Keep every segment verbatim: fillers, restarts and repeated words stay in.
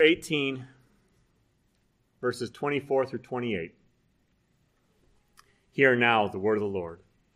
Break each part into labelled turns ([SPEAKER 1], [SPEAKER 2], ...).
[SPEAKER 1] eighteen, verses twenty-four through twenty-eight. Hear now the word of the Lord.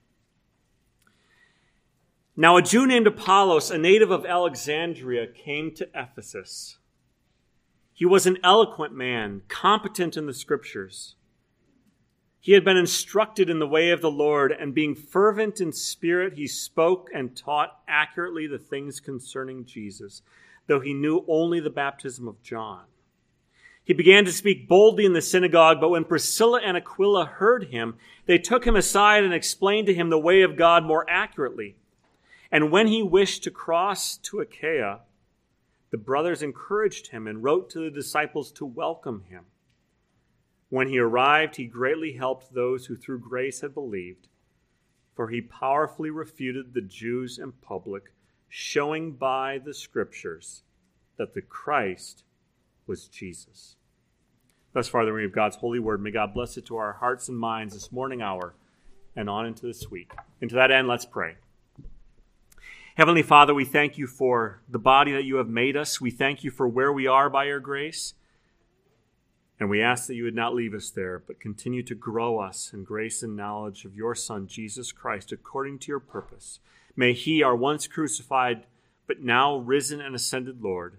[SPEAKER 1] Now a Jew named Apollos, a native of Alexandria, came to Ephesus. He was an eloquent man, competent in the Scriptures. He had been instructed in the way of the Lord, and being fervent in spirit, he spoke and taught accurately the things concerning Jesus, though he knew only the baptism of John. He began to speak boldly in the synagogue, but when Priscilla and Aquila heard him, they took him aside and explained to him the way of God more accurately. And when he wished to cross to Achaia, the brothers encouraged him and wrote to the disciples to welcome him. When he arrived, he greatly helped those who through grace had believed, for he powerfully refuted the Jews in public, showing by the Scriptures that the Christ was Jesus. Thus far, the reading of God's holy word. May God bless it to our hearts and minds this morning hour and on into this week. And to that end, let's pray. Heavenly Father, we thank you for the body that you have made us. We thank you for where we are by your grace. And we ask that you would not leave us there, but continue to grow us in grace and knowledge of your Son, Jesus Christ, according to your purpose. May he, our once crucified, but now risen and ascended Lord,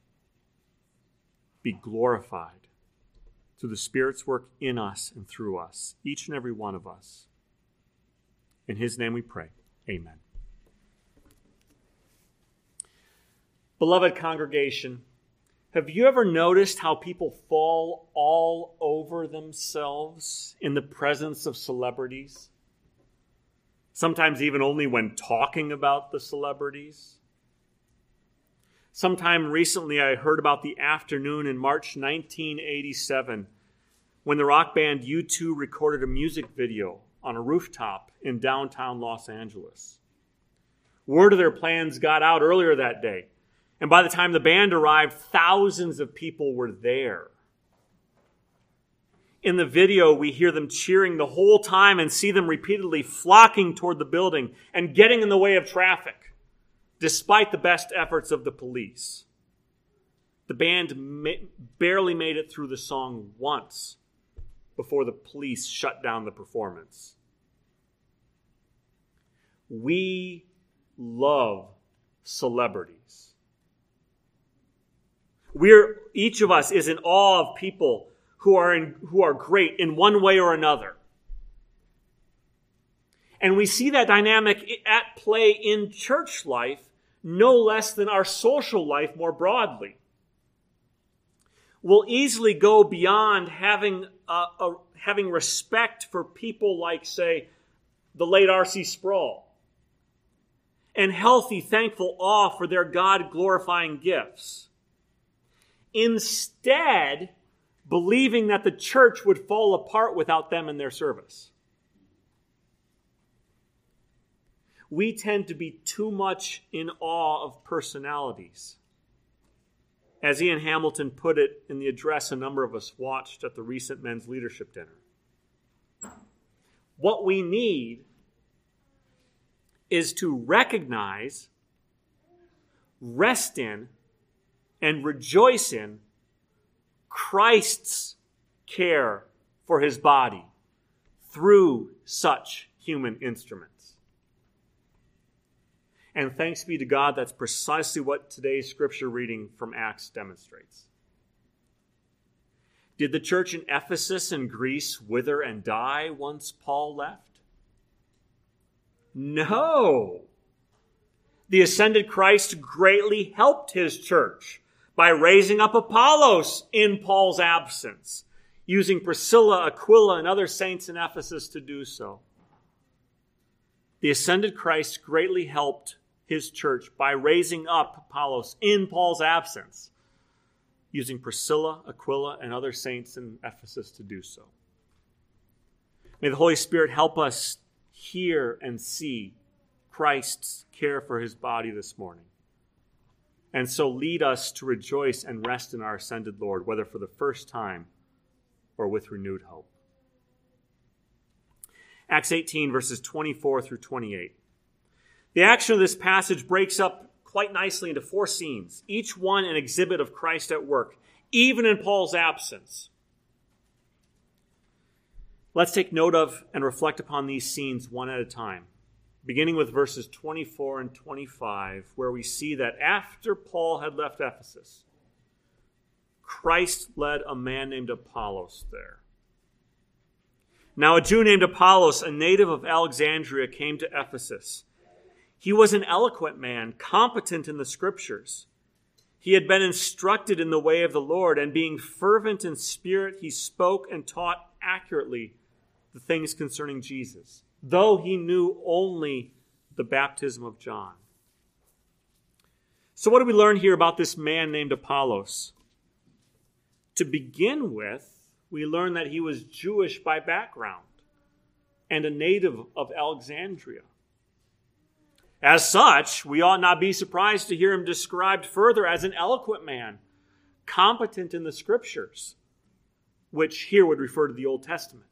[SPEAKER 1] be glorified through the Spirit's work in us and through us, each and every one of us. In his name we pray. Amen. Beloved congregation, have you ever noticed how people fall all over themselves in the presence of celebrities? Sometimes even only when talking about the celebrities. Sometime recently I heard about the afternoon in March nineteen eighty-seven when the rock band U two recorded a music video on a rooftop in downtown Los Angeles. Word of their plans got out earlier that day. And by the time the band arrived, thousands of people were there. In the video, we hear them cheering the whole time and see them repeatedly flocking toward the building and getting in the way of traffic, despite the best efforts of the police. The band ma- barely made it through the song once before the police shut down the performance. We love celebrities. We're, each of us is in awe of people who are in, who are great in one way or another. And we see that dynamic at play in church life no less than our social life more broadly. We'll easily go beyond having a, a, having respect for people like, say, the late R C Sproul, and healthy, thankful awe for their God-glorifying gifts. Instead, believing that the church would fall apart without them in their service. We tend to be too much in awe of personalities. As Ian Hamilton put it in the address a number of us watched at the recent men's leadership dinner. What we need is to recognize, rest in, and rejoice in Christ's care for his body through such human instruments. And thanks be to God, that's precisely what today's scripture reading from Acts demonstrates. Did the church in Ephesus and Greece wither and die once Paul left? No. The ascended Christ greatly helped his church by raising up Apollos in Paul's absence, using Priscilla, Aquila, and other saints in Ephesus to do so. The ascended Christ greatly helped his church by raising up Apollos in Paul's absence, using Priscilla, Aquila, and other saints in Ephesus to do so. May the Holy Spirit help us hear and see Christ's care for his body this morning, and so lead us to rejoice and rest in our ascended Lord, whether for the first time or with renewed hope. Acts eighteen, verses twenty-four through twenty-eight. The action of this passage breaks up quite nicely into four scenes, each one an exhibit of Christ at work, even in Paul's absence. Let's take note of and reflect upon these scenes one at a time, beginning with verses twenty-four and twenty-five, where we see that after Paul had left Ephesus, Christ led a man named Apollos there. Now a Jew named Apollos, a native of Alexandria, came to Ephesus. He was an eloquent man, competent in the Scriptures. He had been instructed in the way of the Lord, and being fervent in spirit, he spoke and taught accurately the things concerning Jesus, though he knew only the baptism of John. So what do we learn here about this man named Apollos? To begin with, we learn that he was Jewish by background and a native of Alexandria. As such, we ought not be surprised to hear him described further as an eloquent man, competent in the Scriptures, which here would refer to the Old Testament.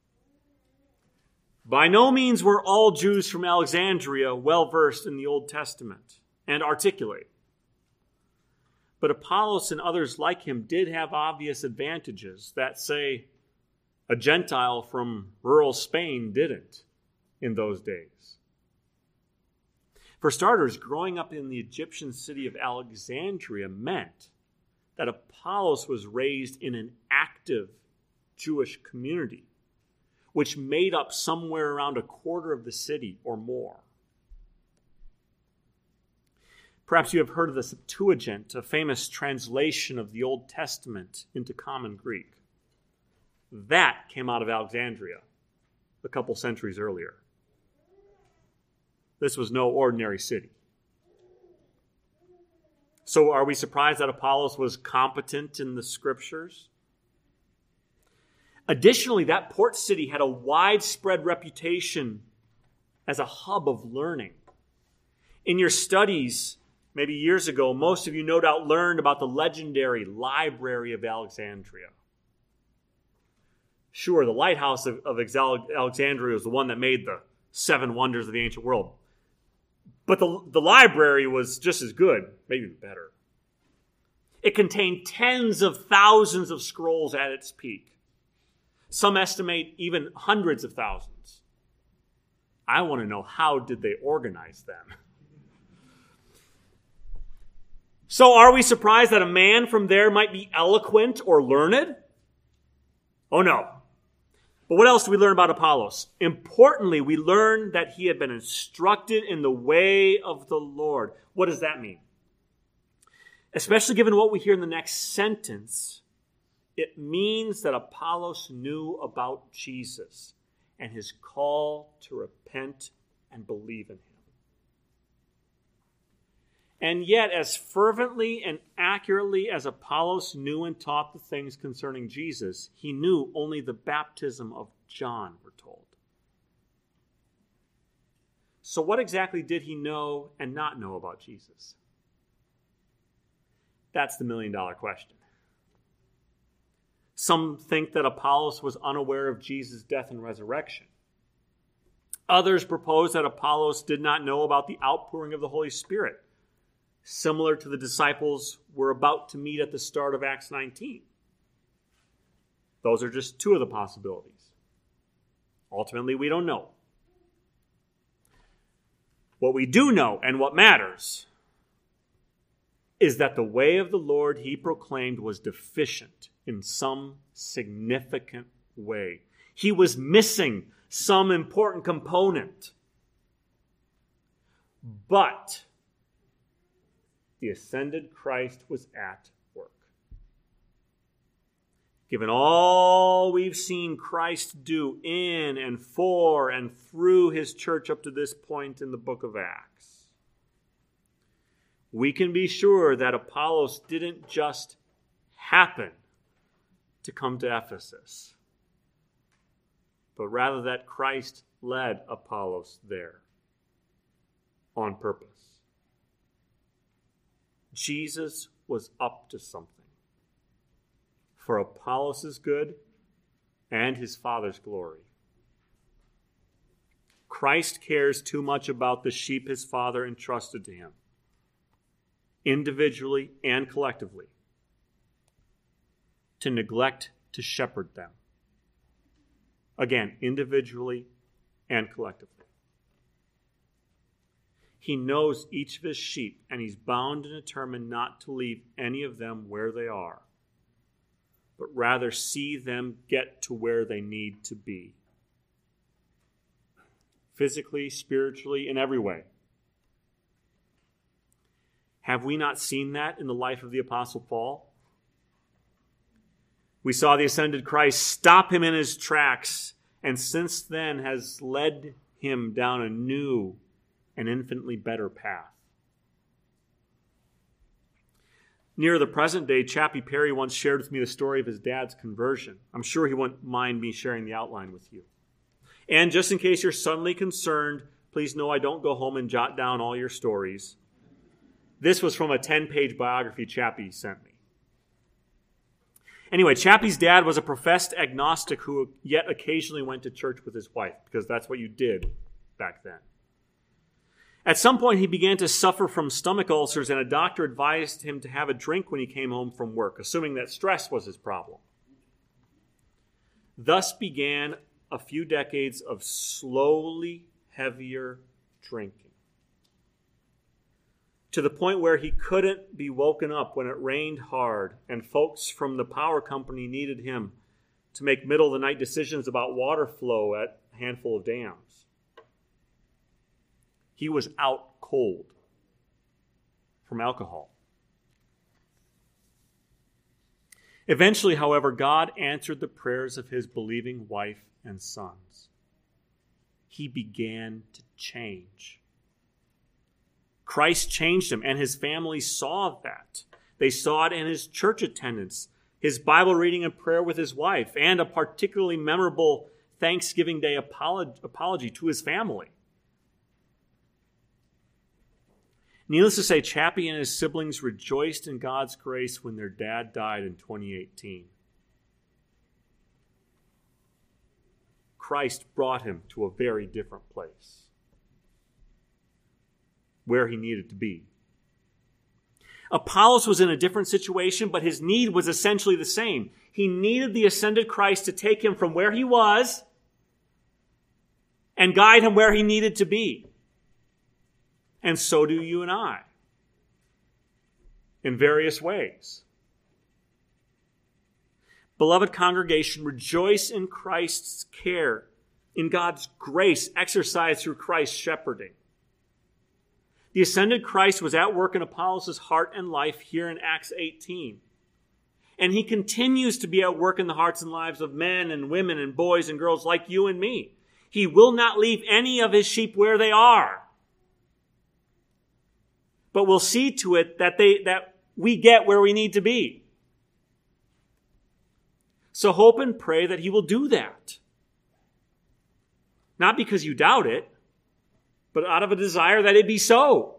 [SPEAKER 1] By no means were all Jews from Alexandria well-versed in the Old Testament and articulate. But Apollos and others like him did have obvious advantages that, say, a Gentile from rural Spain didn't in those days. For starters, growing up in the Egyptian city of Alexandria meant that Apollos was raised in an active Jewish community, which made up somewhere around a quarter of the city or more. Perhaps you have heard of the Septuagint, a famous translation of the Old Testament into Common Greek. That came out of Alexandria a couple centuries earlier. This was no ordinary city. So are we surprised that Apollos was competent in the Scriptures? Additionally, that port city had a widespread reputation as a hub of learning. In your studies, maybe years ago, most of you no doubt learned about the legendary Library of Alexandria. Sure, the lighthouse of, of Alexandria was the one that made the seven wonders of the ancient world. But the, the library was just as good, maybe better. It contained tens of thousands of scrolls at its peak. Some estimate even hundreds of thousands. I want to know, how did they organize them? So are we surprised that a man from there might be eloquent or learned? Oh no. But what else do we learn about Apollos? Importantly, we learn that he had been instructed in the way of the Lord. What does that mean? Especially given what we hear in the next sentence, it means that Apollos knew about Jesus and his call to repent and believe in him. And yet, as fervently and accurately as Apollos knew and taught the things concerning Jesus, he knew only the baptism of John, we're told. So what exactly did he know and not know about Jesus? That's the million-dollar question. Some think that Apollos was unaware of Jesus' death and resurrection. Others propose that Apollos did not know about the outpouring of the Holy Spirit, similar to the disciples we're about to meet at the start of Acts nineteen. Those are just two of the possibilities. Ultimately, we don't know. What we do know, and what matters, is that the way of the Lord he proclaimed was deficient in some significant way. He was missing some important component. But the ascended Christ was at work. Given all we've seen Christ do in and for and through his church up to this point in the book of Acts, we can be sure that Apollos didn't just happen to come to Ephesus, but rather that Christ led Apollos there on purpose. Jesus was up to something for Apollos' good and his Father's glory. Christ cares too much about the sheep his Father entrusted to him, individually and collectively, to neglect to shepherd them. Again, individually and collectively. He knows each of his sheep, and he's bound and determined not to leave any of them where they are, but rather see them get to where they need to be. Physically, spiritually, in every way. Have we not seen that in the life of the Apostle Paul? We saw the ascended Christ stop him in his tracks, and since then has led him down a new and infinitely better path. Near the present day, Chappie Perry once shared with me the story of his dad's conversion. I'm sure he wouldn't mind me sharing the outline with you. And just in case you're suddenly concerned, please know I don't go home and jot down all your stories. This was from a ten-page biography Chappie sent me. Anyway, Chappie's dad was a professed agnostic who yet occasionally went to church with his wife, because that's what you did back then. At some point, he began to suffer from stomach ulcers, and a doctor advised him to have a drink when he came home from work, assuming that stress was his problem. Thus began a few decades of slowly heavier drinking, to the point where he couldn't be woken up when it rained hard and folks from the power company needed him to make middle-of-the-night decisions about water flow at a handful of dams. He was out cold from alcohol. Eventually, however, God answered the prayers of his believing wife and sons. He began to change. Christ changed him, and his family saw that. They saw it in his church attendance, his Bible reading and prayer with his wife, and a particularly memorable Thanksgiving Day apology to his family. Needless to say, Chappie and his siblings rejoiced in God's grace when their dad died in twenty eighteen. Christ brought him to a very different place, where he needed to be. Apollos was in a different situation, but his need was essentially the same. He needed the ascended Christ to take him from where he was and guide him where he needed to be. And so do you and I, in various ways. Beloved congregation, rejoice in Christ's care, in God's grace exercised through Christ's shepherding. The ascended Christ was at work in Apollos' heart and life here in Acts eighteen. And he continues to be at work in the hearts and lives of men and women and boys and girls like you and me. He will not leave any of his sheep where they are, but will see to it that they that we get where we need to be. So hope and pray that he will do that. Not because you doubt it, but out of a desire that it be so.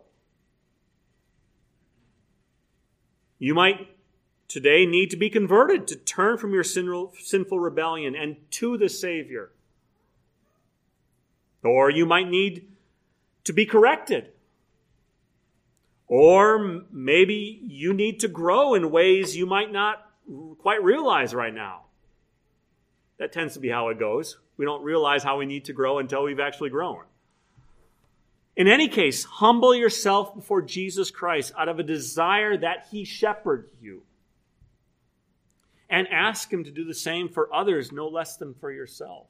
[SPEAKER 1] You might today need to be converted, to turn from your sinful rebellion and to the Savior. Or you might need to be corrected. Or maybe you need to grow in ways you might not quite realize right now. That tends to be how it goes. We don't realize how we need to grow until we've actually grown. In any case, humble yourself before Jesus Christ out of a desire that he shepherd you. And ask him to do the same for others, no less than for yourself.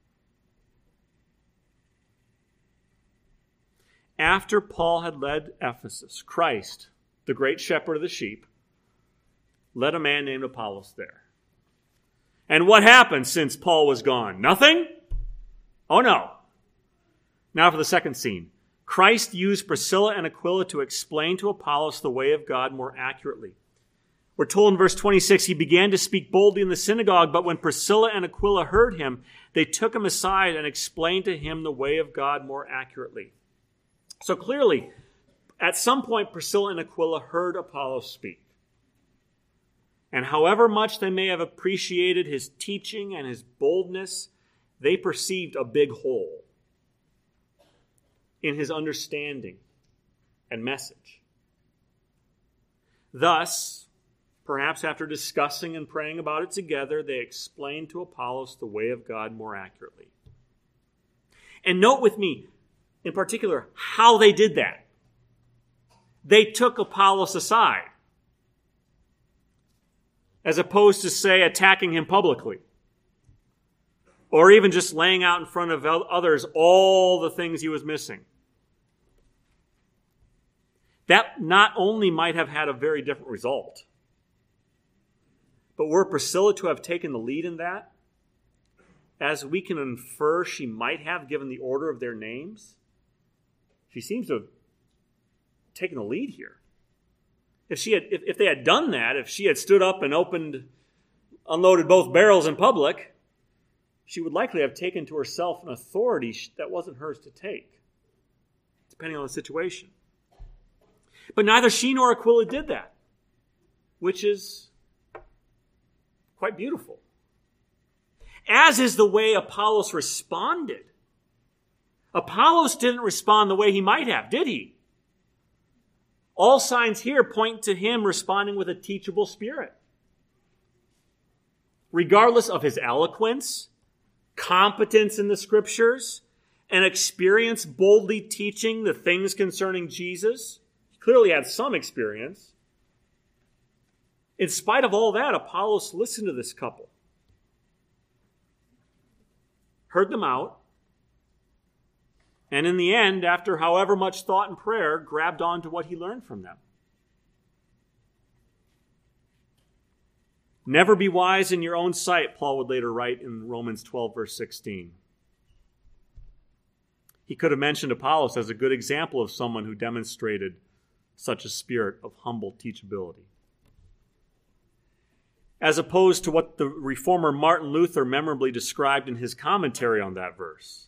[SPEAKER 1] After Paul had led Ephesus, Christ, the great shepherd of the sheep, led a man named Apollos there. And what happened since Paul was gone? Nothing? Oh no. Now for the second scene. Christ used Priscilla and Aquila to explain to Apollos the way of God more accurately. We're told in verse twenty-six, he began to speak boldly in the synagogue, but when Priscilla and Aquila heard him, they took him aside and explained to him the way of God more accurately. So clearly, at some point, Priscilla and Aquila heard Apollos speak. And however much they may have appreciated his teaching and his boldness, they perceived a big hole in his understanding and message. Thus, Perhaps after discussing and praying about it together, they explained to Apollos the way of God more accurately. And note with me, in particular, how they did that. They took Apollos aside, as opposed to, say, attacking him publicly, or even just laying out in front of others all the things he was missing. That not only might have had a very different result, but were Priscilla to have taken the lead in that, as we can infer she might have given the order of their names, she seems to have taken the lead here. If she had, if, if they had done that, if she had stood up and opened, unloaded both barrels in public, she would likely have taken to herself an authority that wasn't hers to take, depending on the situation. But neither she nor Aquila did that, which is quite beautiful. As is the way Apollos responded. Apollos didn't respond the way he might have, did he? All signs here point to him responding with a teachable spirit. Regardless of his eloquence, competence in the scriptures, and experience boldly teaching the things concerning Jesus, he clearly had some experience. In spite of all that, Apollos listened to this couple, heard them out, and in the end, after however much thought and prayer, grabbed on to what he learned from them. Never be wise in your own sight, Paul would later write in Romans twelve, verse sixteen. He could have mentioned Apollos as a good example of someone who demonstrated such a spirit of humble teachability. As opposed to what the reformer Martin Luther memorably described in his commentary on that verse.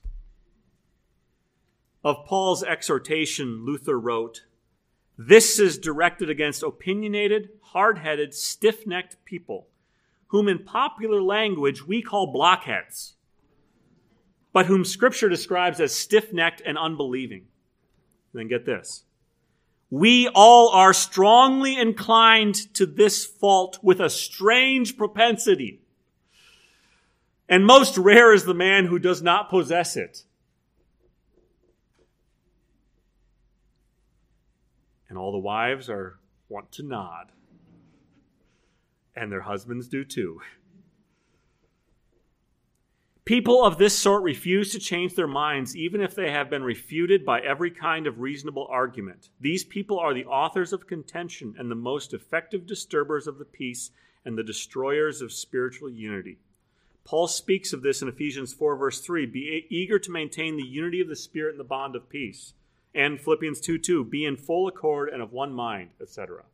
[SPEAKER 1] Of Paul's exhortation, Luther wrote, "This is directed against opinionated, hard-headed, stiff-necked people, whom in popular language we call blockheads, but whom Scripture describes as stiff-necked and unbelieving." And then get this. "We all are strongly inclined to this fault with a strange propensity. And most rare is the man who does not possess it." And all the wives are wont to nod. And their husbands do too. People of this sort refuse to change their minds even if they have been refuted by every kind of reasonable argument. These people are the authors of contention and the most effective disturbers of the peace and the destroyers of spiritual unity. Paul speaks of this in Ephesians four, verse three. Be eager to maintain the unity of the Spirit in the bond of peace. And Philippians two two, be in full accord and of one mind, et cetera.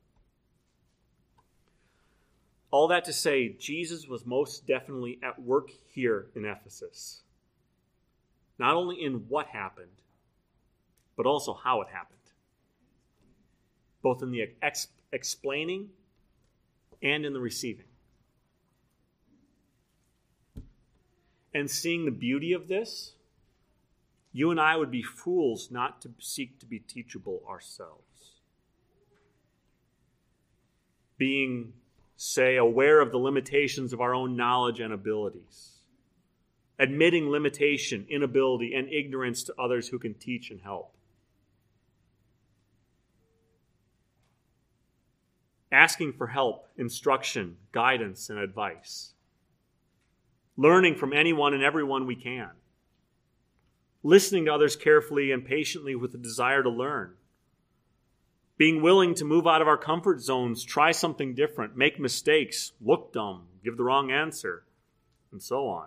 [SPEAKER 1] All that to say, Jesus was most definitely at work here in Ephesus. Not only in what happened, but also how it happened. Both in the ex- explaining and in the receiving. And seeing the beauty of this, you and I would be fools not to seek to be teachable ourselves. Being, say, aware of the limitations of our own knowledge and abilities. Admitting limitation, inability, and ignorance to others who can teach and help. Asking for help, instruction, guidance, and advice. Learning from anyone and everyone we can. Listening to others carefully and patiently with a desire to learn. Being willing to move out of our comfort zones, try something different, make mistakes, look dumb, give the wrong answer, and so on.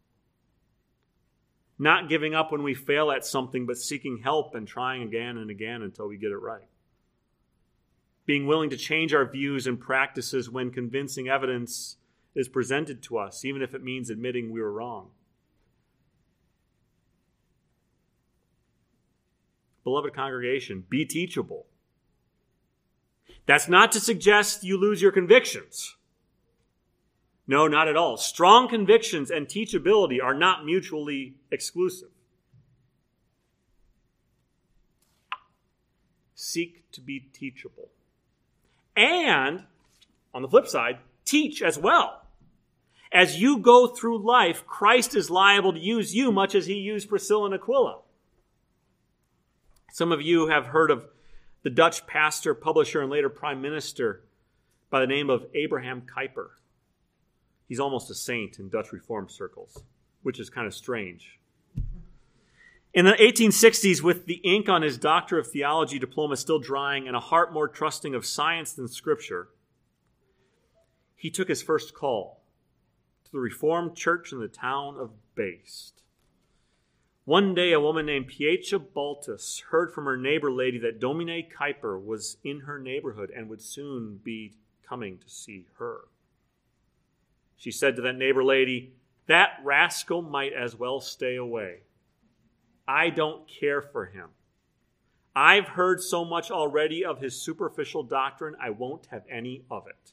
[SPEAKER 1] Not giving up when we fail at something, but seeking help and trying again and again until we get it right. Being willing to change our views and practices when convincing evidence is presented to us, even if it means admitting we were wrong. Beloved congregation, be teachable. That's not to suggest you lose your convictions. No, not at all. Strong convictions and teachability are not mutually exclusive. Seek to be teachable. And on the flip side, teach as well. As you go through life, Christ is liable to use you much as he used Priscilla and Aquila. Some of you have heard of the Dutch pastor, publisher, and later prime minister by the name of Abraham Kuyper. He's almost a saint in Dutch Reformed circles, which is kind of strange. In the eighteen sixties, with the ink on his Doctor of Theology diploma still drying and a heart more trusting of science than Scripture, he took his first call to the Reformed church in the town of Based. One day, a woman named Pietra Baltus heard from her neighbor lady that Domine Kuyper was in her neighborhood and would soon be coming to see her. She said to that neighbor lady, "That rascal might as well stay away. I don't care for him. I've heard so much already of his superficial doctrine, I won't have any of it."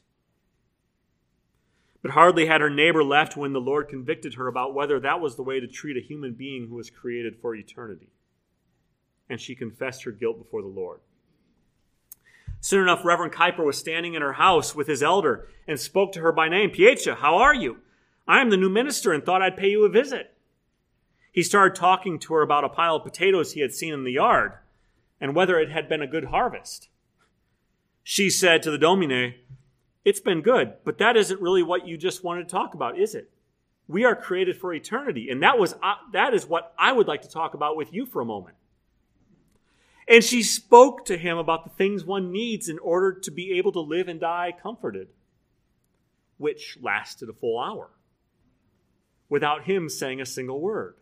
[SPEAKER 1] But hardly had her neighbor left when the Lord convicted her about whether that was the way to treat a human being who was created for eternity. And she confessed her guilt before the Lord. Soon enough, Reverend Kuyper was standing in her house with his elder and spoke to her by name. "Pietra, how are you? I am the new minister and thought I'd pay you a visit." He started talking to her about a pile of potatoes he had seen in the yard and whether it had been a good harvest. She said to the Domine, "It's been good, but that isn't really what you just wanted to talk about, is it? We are created for eternity, and that was uh, that is what I would like to talk about with you for a moment." And she spoke to him about the things one needs in order to be able to live and die comforted, which lasted a full hour, without him saying a single word.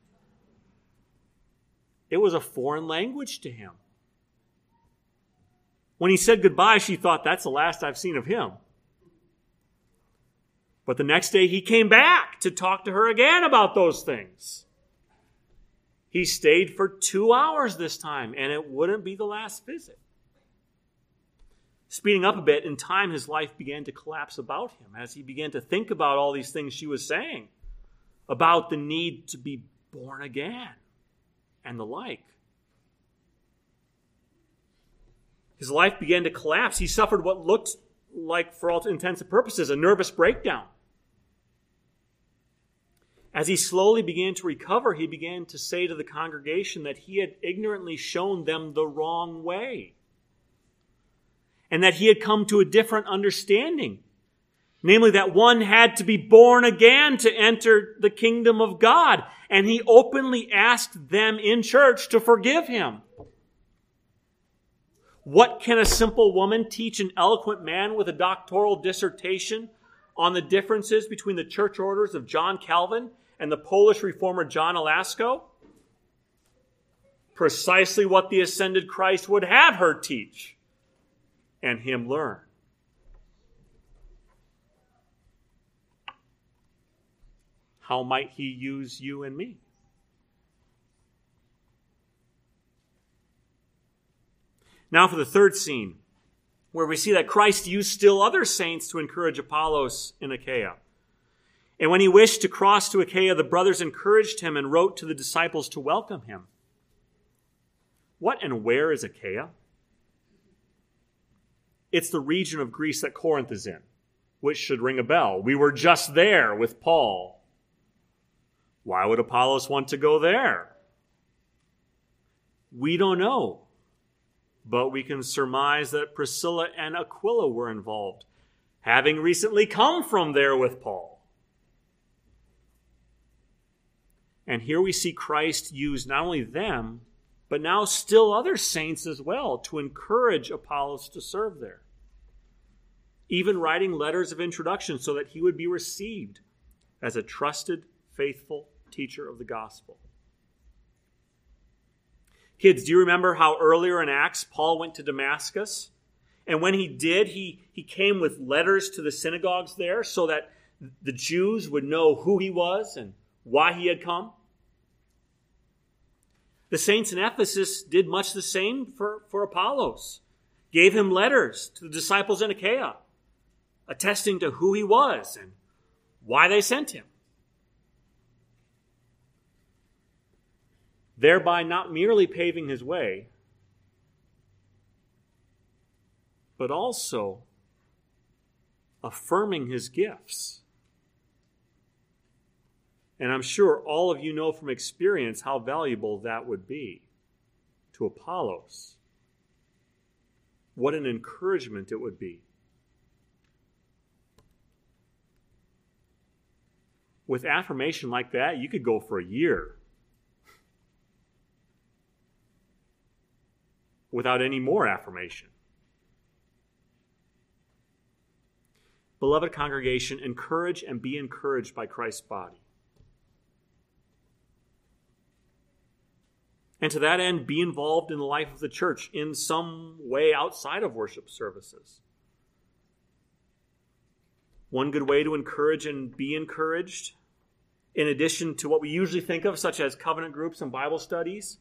[SPEAKER 1] It was a foreign language to him. When he said goodbye, she thought, that's the last I've seen of him. But the next day he came back to talk to her again about those things. He stayed for two hours this time, and it wouldn't be the last visit. Speeding up a bit, in time his life began to collapse about him as he began to think about all these things she was saying, about the need to be born again and the like. His life began to collapse. He suffered what looked like, for all intents and purposes, a nervous breakdown. As he slowly began to recover, he began to say to the congregation that he had ignorantly shown them the wrong way, and that he had come to a different understanding, namely that one had to be born again to enter the kingdom of God. And he openly asked them in church to forgive him. What can a simple woman teach an eloquent man with a doctoral dissertation on the differences between the church orders of John Calvin and the Polish reformer John Alasko? Precisely what the ascended Christ would have her teach and him learn. How might he use you and me? Now for the third scene, where we see that Christ used still other saints to encourage Apollos in Achaia. And when he wished to cross to Achaia, the brothers encouraged him and wrote to the disciples to welcome him. What and where is Achaia? It's the region of Greece that Corinth is in, which should ring a bell. We were just there with Paul. Why would Apollos want to go there? We don't know, but we can surmise that Priscilla and Aquila were involved, having recently come from there with Paul. And here we see Christ use not only them, but now still other saints as well to encourage Apollos to serve there, even writing letters of introduction so that he would be received as a trusted, faithful teacher of the gospel. Kids, do you remember how earlier in Acts Paul went to Damascus? And when he did, he, he came with letters to the synagogues there so that the Jews would know who he was and why he had come. The saints in Ephesus did much the same for, for Apollos, gave him letters to the disciples in Achaia, attesting to who he was and why they sent him. Thereby not merely paving his way, but also affirming his gifts. And I'm sure all of you know from experience how valuable that would be to Apollos. What an encouragement it would be. With affirmation like that, you could go for a year without any more affirmation. Beloved congregation, encourage and be encouraged by Christ's body. And to that end, be involved in the life of the church in some way outside of worship services. One good way to encourage and be encouraged, in addition to what we usually think of, such as covenant groups and Bible studies,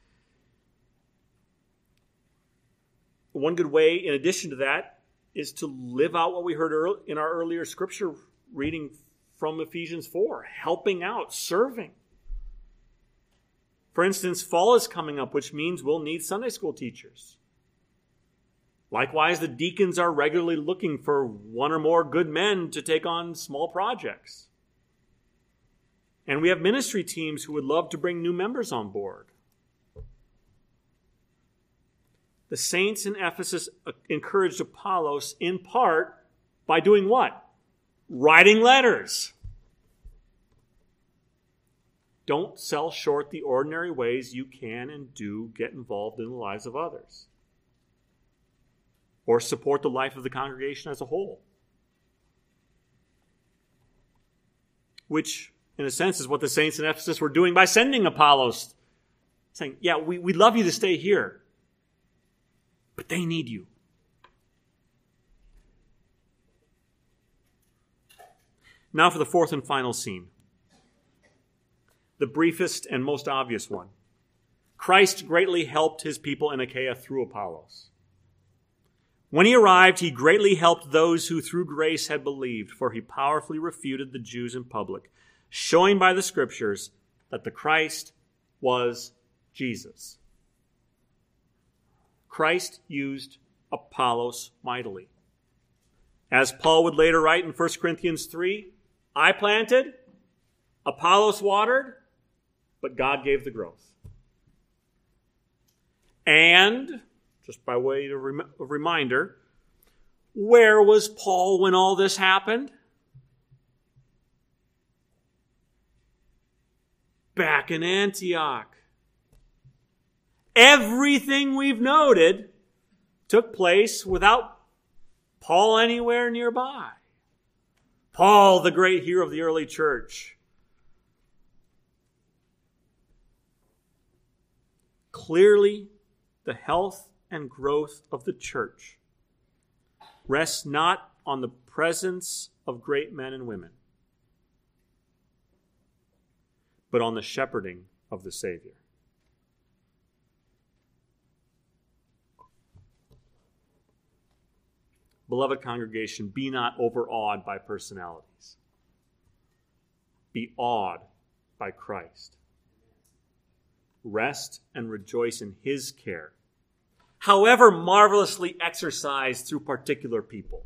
[SPEAKER 1] one good way, in addition to that, is to live out what we heard in our earlier scripture reading from Ephesians four, helping out, serving. For instance, fall is coming up, which means we'll need Sunday school teachers. Likewise, the deacons are regularly looking for one or more good men to take on small projects. And we have ministry teams who would love to bring new members on board. The saints in Ephesus encouraged Apollos in part by doing what? Writing letters. Don't sell short the ordinary ways you can and do get involved in the lives of others, or support the life of the congregation as a whole. Which, in a sense, is what the saints in Ephesus were doing by sending Apollos, saying, yeah, we, we'd love you to stay here, but they need you. Now for the fourth and final scene. The briefest and most obvious one. Christ greatly helped his people in Achaia through Apollos. When he arrived, he greatly helped those who through grace had believed, for he powerfully refuted the Jews in public, showing by the scriptures that the Christ was Jesus. Christ used Apollos mightily. As Paul would later write in First Corinthians three, I planted, Apollos watered, but God gave the growth. And, just by way of a reminder, where was Paul when all this happened? Back in Antioch. Everything we've noted took place without Paul anywhere nearby. Paul, the great hero of the early church. Clearly, the health and growth of the church rests not on the presence of great men and women, but on the shepherding of the Savior. Beloved congregation, be not overawed by personalities. Be awed by Christ. Rest and rejoice in his care, however marvelously exercised through particular people.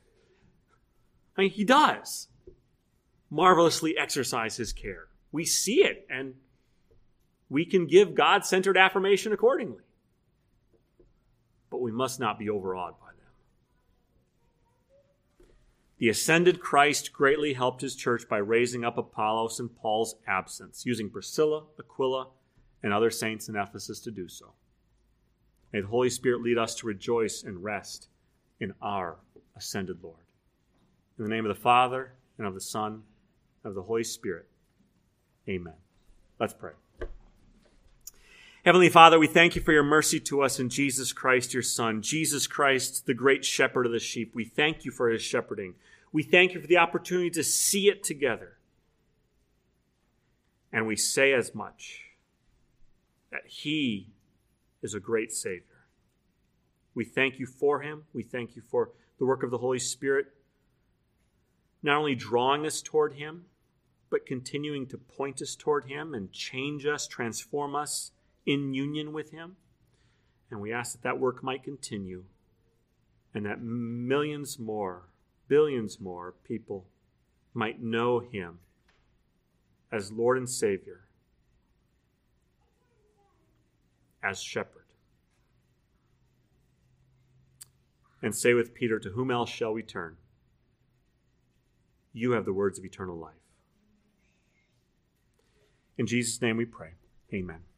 [SPEAKER 1] I mean, he does marvelously exercise his care. We see it, and we can give God-centered affirmation accordingly. But we must not be overawed by them. The ascended Christ greatly helped his church by raising up Apollos in Paul's absence, using Priscilla, Aquila, and other saints in Ephesus to do so. May the Holy Spirit lead us to rejoice and rest in our ascended Lord. In the name of the Father, and of the Son, and of the Holy Spirit. Amen. Let's pray. Heavenly Father, we thank you for your mercy to us in Jesus Christ, your Son. Jesus Christ, the great shepherd of the sheep. We thank you for his shepherding. We thank you for the opportunity to see it together. And we say as much, that he is a great Savior. We thank you for him. We thank you for the work of the Holy Spirit, not only drawing us toward him, but continuing to point us toward him and change us, transform us in union with him. And we ask that that work might continue and that millions more billions more people might know him as Lord and Savior, as shepherd. And say with Peter, to whom else shall we turn? You have the words of eternal life. In Jesus' name we pray. Amen.